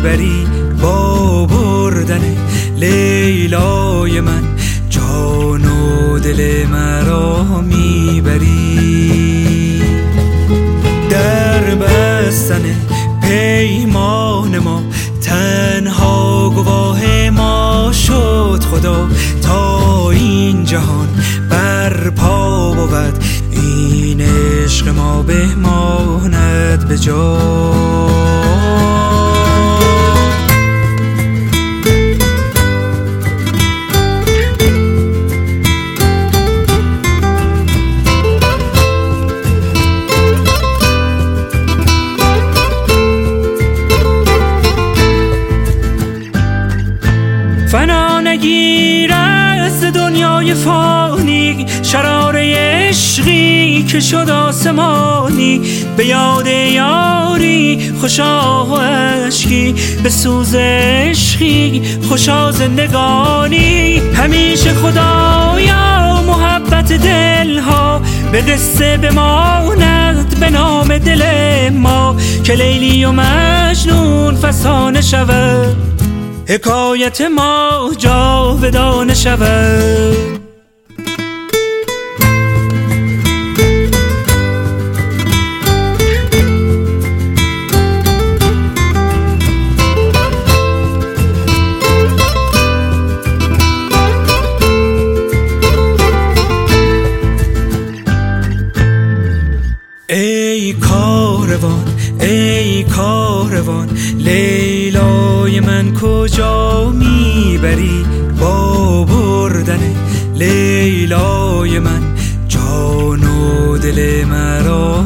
میبری با بردن لیلای من، جان و دل مرا میبری. در بستن پیمان ما تنها گواه ما شد خدا، تا این جهان برپا بود این عشق ما بماند به جا. فنا نگیرد دنیای فانی، شراره عشقی که شد آسمانی. به یاد یاری خوشا و عشقی، به سوز عشقی خوشا زندگانی. همیشه خدایا محبت دلها به قصه بماند به نام دل ما، که لیلی و مجنون فسانه شود، حکایت ما جاودانه شود. ای کاروان ای کاروان، لیلای من کجا میبری با بردن لیلای من، جان و دل مرا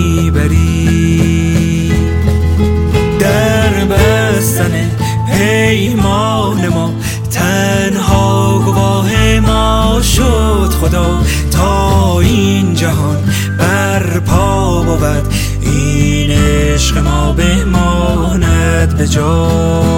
میبری. در بستن پیمان ما تنها گواه ما شد خدا، تا این جهان برپا بود این عشق ما بماند به جا.